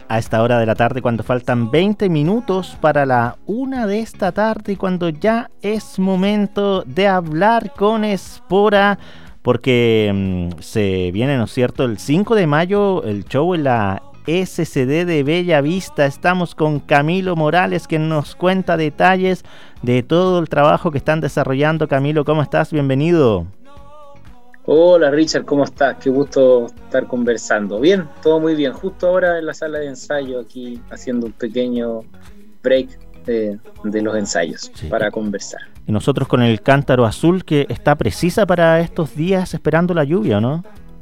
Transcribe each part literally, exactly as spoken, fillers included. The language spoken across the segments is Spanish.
A esta hora de la tarde, cuando faltan veinte minutos para la una de esta tarde y cuando ya es momento de hablar con Espora, porque mmm, se viene, ¿no es cierto?, el cinco de mayo, el show en la S C D de Bella Vista. Estamos con Camilo Morales, que nos cuenta detalles de todo el trabajo que están desarrollando. Camilo, ¿cómo estás? Bienvenido. Hola Richard, ¿cómo estás? Qué gusto estar conversando. Bien, todo muy bien. Justo ahora en la sala de ensayo, aquí haciendo un pequeño break de, de los ensayos, sí, para conversar. Y nosotros con el cántaro azul, que está precisa para estos días, esperando la lluvia, ¿no?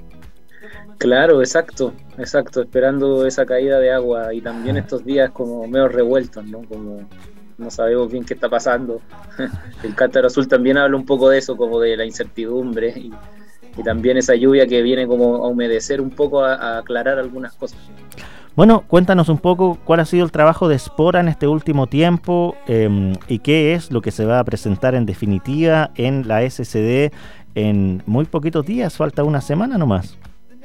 Claro, exacto, exacto, esperando esa caída de agua y también estos días como medio revueltos, ¿no? Como no sabemos bien qué está pasando. El cántaro azul también habla un poco de eso, como de la incertidumbre y Y también esa lluvia que viene como a humedecer un poco, a, a aclarar algunas cosas. Bueno, cuéntanos un poco cuál ha sido el trabajo de Espora en este último tiempo eh, y qué es lo que se va a presentar en definitiva en la S C D en muy poquitos días, falta una semana nomás.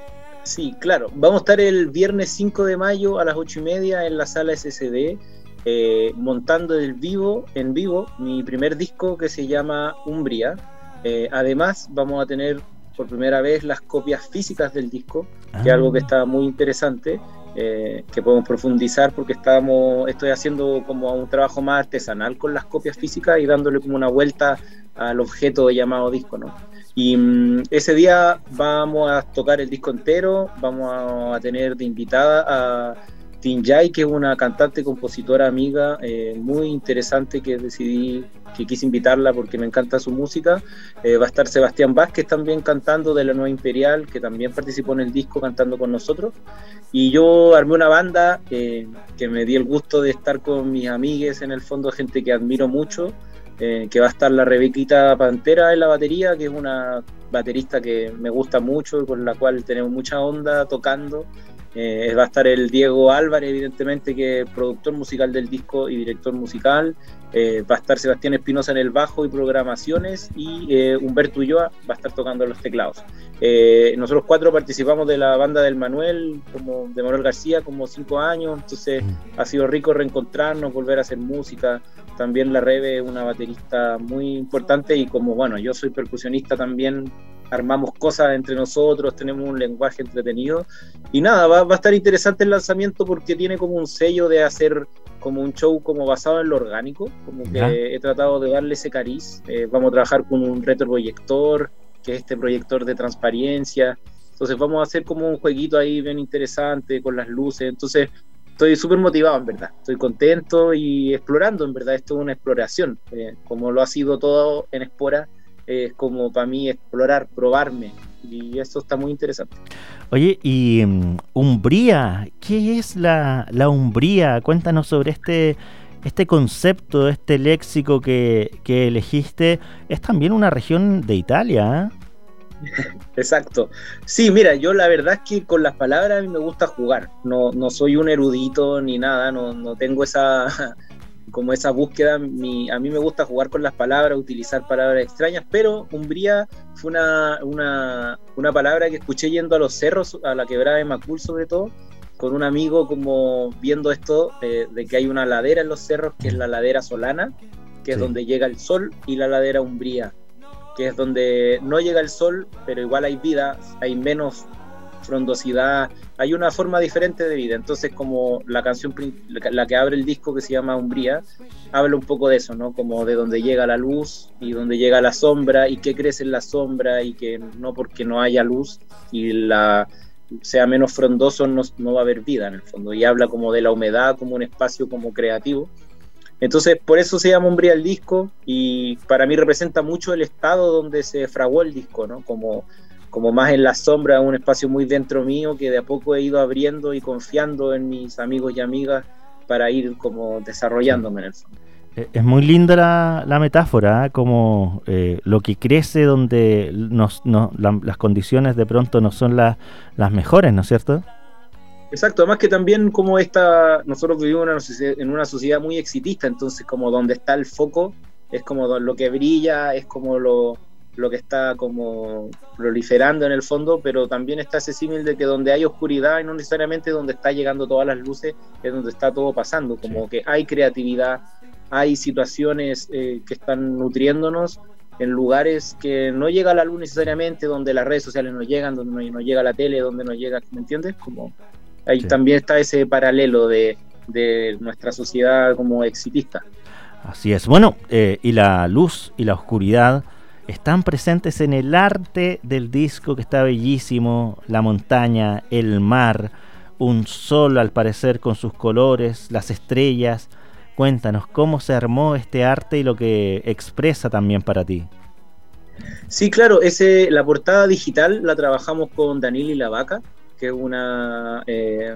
Sí, claro, vamos a estar el viernes cinco de mayo a las ocho y media en la sala S C D, eh, montando el vivo, en vivo mi primer disco que se llama Umbría. Eh, además vamos a tener por primera vez las copias físicas del disco, ah. que es algo que está muy interesante, eh, que podemos profundizar porque estamos, estoy haciendo como un trabajo más artesanal con las copias físicas y dándole como una vuelta al objeto llamado disco, ¿no? Y um, ese día vamos a tocar el disco entero, vamos a, a tener de invitada a Tinjay, que es una cantante, compositora, amiga, eh, muy interesante, que decidí, que quise invitarla porque me encanta su música. Eh, va a estar Sebastián Vázquez también cantando, de la Nueva Imperial, que también participó en el disco cantando con nosotros. Y yo armé una banda eh, que me di el gusto de estar con mis amigues, en el fondo, gente que admiro mucho, eh, que va a estar la Rebequita Pantera en la batería, que es una baterista que me gusta mucho y con la cual tenemos mucha onda tocando. Eh, va a estar el Diego Álvarez, evidentemente, que es productor musical del disco y director musical. Eh, va a estar Sebastián Espinosa en el bajo y programaciones, y eh, Humberto Ulloa va a estar tocando los teclados. Eh, nosotros cuatro participamos de la banda del Manuel, como de Manuel García, como cinco años, entonces ha sido rico reencontrarnos, volver a hacer música. También la Rebe es una baterista muy importante, y como bueno, yo soy percusionista también, armamos cosas entre nosotros, tenemos un lenguaje entretenido, y nada, va, va a estar interesante el lanzamiento porque tiene como un sello de hacer como un show como basado en lo orgánico, como que ¿ya? He tratado de darle ese cariz. Eh, vamos a trabajar con un retroproyector, que es este proyector de transparencia, entonces vamos a hacer como un jueguito ahí bien interesante con las luces, entonces estoy súper motivado, en verdad, estoy contento y explorando, en verdad, esto es una exploración, eh, como lo ha sido todo en Espora. Es como para mí explorar, probarme, y eso está muy interesante. Oye, y um, Umbría, ¿qué es la, la Umbría? Cuéntanos sobre este, este concepto, este léxico que, que elegiste. Es también una región de Italia, ¿eh? Exacto. Sí, mira, yo la verdad es que con las palabras a mí me gusta jugar. No, no soy un erudito ni nada, no, no tengo esa... como esa búsqueda. Mi, a mí me gusta jugar con las palabras, utilizar palabras extrañas, pero Umbría fue una, una, una palabra que escuché yendo a los cerros, a la quebrada de Macul sobre todo, con un amigo, como viendo esto, eh, de que hay una ladera en los cerros, que es la ladera Solana, que es sí. donde llega el sol, y la ladera Umbría, que es donde no llega el sol, pero igual hay vida, hay menos frondosidad, hay una forma diferente de vida. Entonces, como la canción, la que abre el disco, que se llama Umbría, habla un poco de eso, ¿no? Como de donde llega la luz y donde llega la sombra, y que crece en la sombra, y que no porque no haya luz y la sea menos frondoso no, no va a haber vida en el fondo, y habla como de la humedad como un espacio como creativo. Entonces, por eso se llama Umbría el disco, y para mí representa mucho el estado donde se fraguó el disco, ¿no? Como como más en la sombra, un espacio muy dentro mío, que de a poco he ido abriendo y confiando en mis amigos y amigas para ir como desarrollándome en el fondo. Es muy linda la, la metáfora, ¿eh? Como eh, lo que crece donde nos, no, la, las condiciones de pronto no son la, las mejores, ¿no es cierto? Exacto, además que también como esta, nosotros vivimos en una, sociedad, en una sociedad muy exitista, entonces como donde está el foco es como lo que brilla, es como lo, lo que está como proliferando en el fondo, pero también está ese símil de que donde hay oscuridad y no necesariamente donde está llegando todas las luces es donde está todo pasando, como sí. que hay creatividad, hay situaciones eh, que están nutriéndonos en lugares que no llega la luz necesariamente, donde las redes sociales no llegan, donde no, no llega la tele, donde no llega, ¿me entiendes? Como ahí sí. también está ese paralelo de, de nuestra sociedad como exitista. Así es. Bueno, eh, y la luz y la oscuridad están presentes en el arte del disco, que está bellísimo, la montaña, el mar, un sol al parecer con sus colores, las estrellas. Cuéntanos cómo se armó este arte y lo que expresa también para ti. Sí, claro, ese, la portada digital la trabajamos con Danili Lavaca, que es una, eh,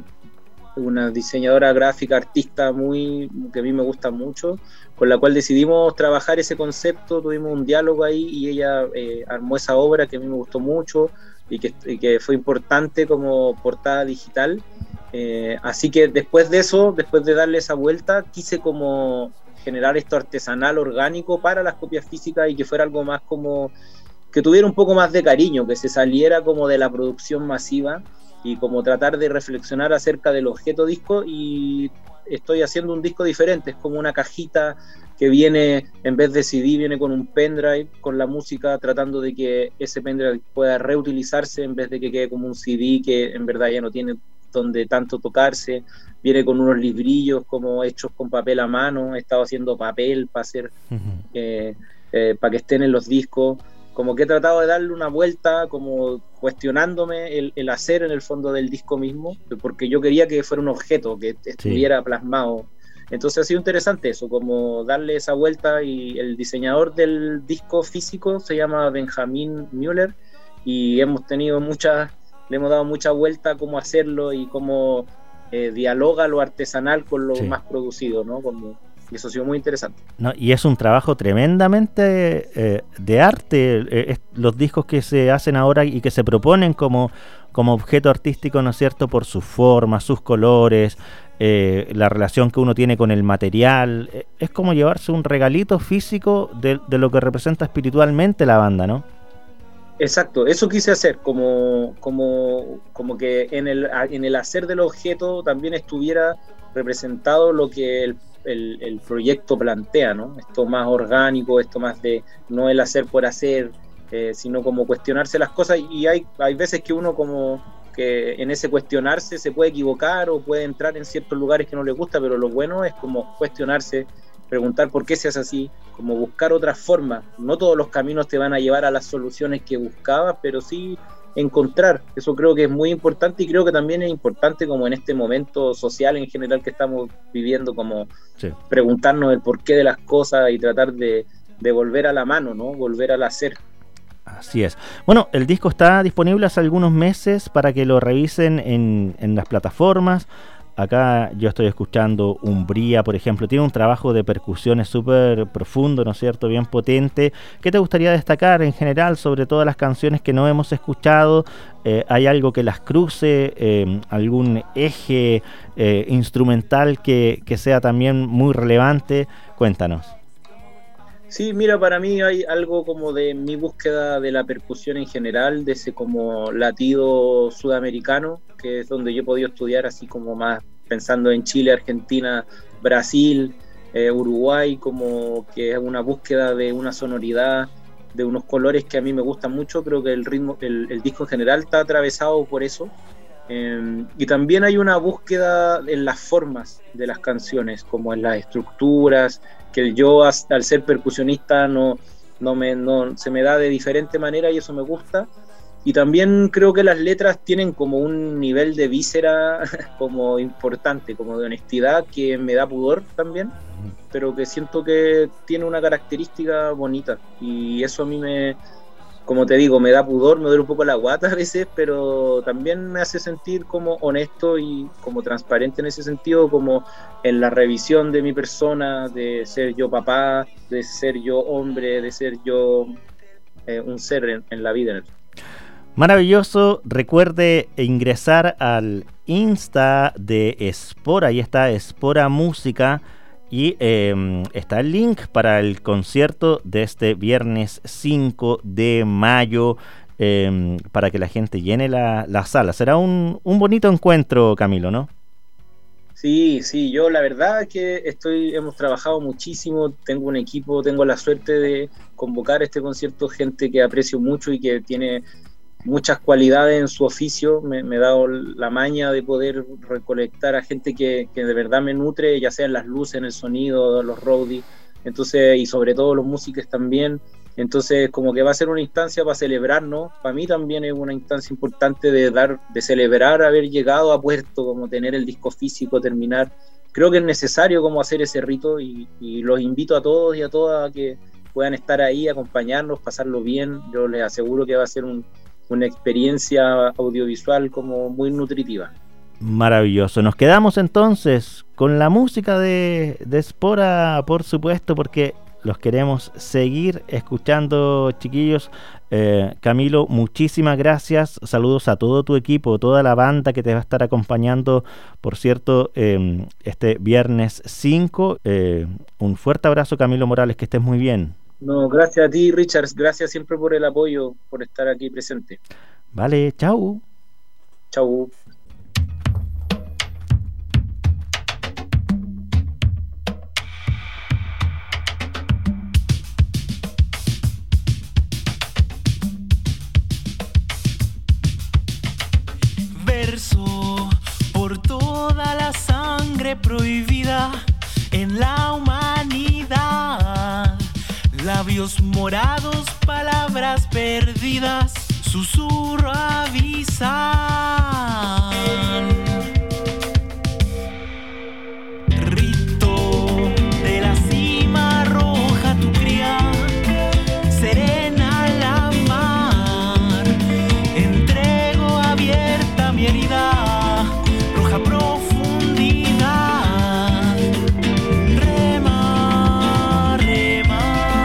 una diseñadora gráfica, artista muy que a mí me gusta mucho, con la cual decidimos trabajar ese concepto, tuvimos un diálogo ahí y ella eh, armó esa obra que a mí me gustó mucho y que, y que fue importante como portada digital. Eh, así que después de eso, después de darle esa vuelta, quise como generar esto artesanal, orgánico para las copias físicas y que fuera algo más como, que tuviera un poco más de cariño, que se saliera como de la producción masiva y como tratar de reflexionar acerca del objeto disco. Y estoy haciendo un disco diferente, es como una cajita que viene, en vez de C D, viene con un pendrive, con la música, tratando de que ese pendrive pueda reutilizarse en vez de que quede como un C D que en verdad ya no tiene donde tanto tocarse. Viene con unos librillos como hechos con papel a mano, he estado haciendo papel para hacer, uh-huh. eh, eh, para que estén en los discos. Como que he tratado de darle una vuelta, como cuestionándome el, el hacer en el fondo del disco mismo, porque yo quería que fuera un objeto, que estuviera sí. plasmado. Entonces ha sido interesante eso, como darle esa vuelta. Y el diseñador del disco físico se llama Benjamin Müller, y hemos tenido muchas, le hemos dado mucha vuelta a cómo hacerlo y cómo eh, dialoga lo artesanal con lo sí. más producido, ¿no? Como, y eso ha sido muy interesante. No, y es un trabajo tremendamente eh, de arte, eh, es, los discos que se hacen ahora y que se proponen como, como objeto artístico, ¿no es cierto?, por su forma, sus colores, eh, la relación que uno tiene con el material. Eh, es como llevarse un regalito físico de, de lo que representa espiritualmente la banda, ¿no? Exacto, eso quise hacer, como, como, como que en el, en el hacer del objeto también estuviera representado lo que el El, el proyecto plantea, ¿no? Esto más orgánico, esto más de no el hacer por hacer, eh, sino como cuestionarse las cosas. Y hay, hay veces que uno como que en ese cuestionarse se puede equivocar o puede entrar en ciertos lugares que no le gusta, pero lo bueno es como cuestionarse, preguntar por qué se hace así, como buscar otras formas. No todos los caminos te van a llevar a las soluciones que buscabas, pero sí encontrar. Eso creo que es muy importante, y creo que también es importante como en este momento social en general que estamos viviendo, como sí. preguntarnos el porqué de las cosas y tratar de, de volver a la mano, ¿no? Volver al hacer. Así es. Bueno, el disco está disponible hace algunos meses para que lo revisen en, en las plataformas. Acá yo estoy escuchando Umbría, por ejemplo. Tiene un trabajo de percusiones súper profundo, ¿no es cierto?, bien potente. ¿Qué te gustaría destacar en general sobre todas las canciones que no hemos escuchado? Eh, ¿Hay algo que las cruce? Eh, ¿Algún eje eh, instrumental que, que sea también muy relevante? Cuéntanos. Sí, mira, para mí hay algo como de mi búsqueda de la percusión en general, de ese como latido sudamericano, que es donde yo he podido estudiar, así como más pensando en Chile, Argentina, Brasil, eh, Uruguay, como que es una búsqueda de una sonoridad, de unos colores que a mí me gustan mucho. Creo que el ritmo, el, el disco en general está atravesado por eso. Eh, y también hay una búsqueda en las formas de las canciones, como en las estructuras, que yo al ser percusionista no, no me, no, se me da de diferente manera, y eso me gusta. Y también creo que las letras tienen como un nivel de víscera como importante, como de honestidad, que me da pudor también, pero que siento que tiene una característica bonita, y eso a mí me, como te digo, me da pudor, me duele un poco la guata a veces, pero también me hace sentir como honesto y como transparente en ese sentido, como en la revisión de mi persona, de ser yo papá, de ser yo hombre, de ser yo eh, un ser en, en la vida. Maravilloso. Recuerde ingresar al Insta de Espora, ahí está Espora Música, y eh, está el link para el concierto de este viernes cinco de mayo, eh, para que la gente llene la, la sala. Será un, un bonito encuentro, Camilo, ¿no? Sí, sí, yo la verdad que estoy, hemos trabajado muchísimo, tengo un equipo, tengo la suerte de convocar a este concierto gente que aprecio mucho y que tiene muchas cualidades en su oficio. Me, me he dado la maña de poder recolectar a gente que, que de verdad me nutre, ya sea en las luces, en el sonido, los roadies, entonces, y sobre todo los músicos también. Entonces, como que va a ser una instancia para celebrarnos. Para mí también es una instancia importante de dar, de celebrar haber llegado a puerto, como tener el disco físico, terminar. Creo que es necesario como hacer ese rito, y, y los invito a todos y a todas a que puedan estar ahí, acompañarnos, pasarlo bien. Yo les aseguro que va a ser un una experiencia audiovisual como muy nutritiva. Maravilloso. Nos quedamos entonces con la música de, de Espora, por supuesto, porque los queremos seguir escuchando, chiquillos. Eh, Camilo, muchísimas gracias. Saludos a todo tu equipo, toda la banda que te va a estar acompañando, por cierto, eh, este viernes cinco. Eh, un fuerte abrazo, Camilo Morales, que estés muy bien. No, gracias a ti, Richard. Gracias siempre por el apoyo, por estar aquí presente. Vale, chau. Chau. Verso por toda la sangre prohibida en la humanidad. Labios morados, palabras perdidas, susurro avisan. Rito de la cima roja, tu cría, serena la mar. Entrego abierta mi herida, roja profundidad. Rema, rema.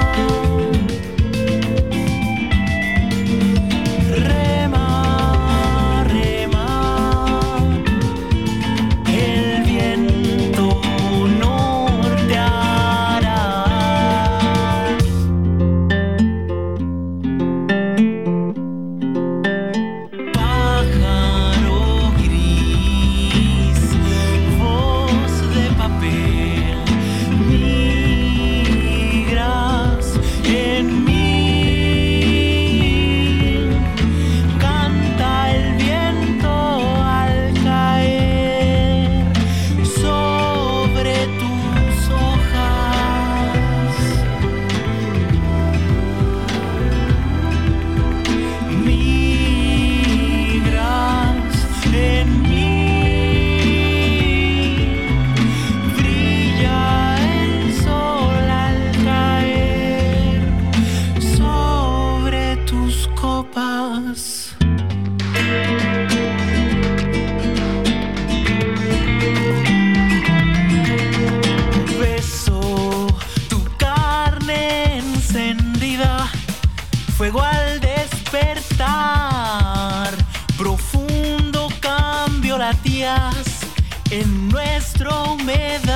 Fuego al despertar, profundo cambio latías en nuestro medio.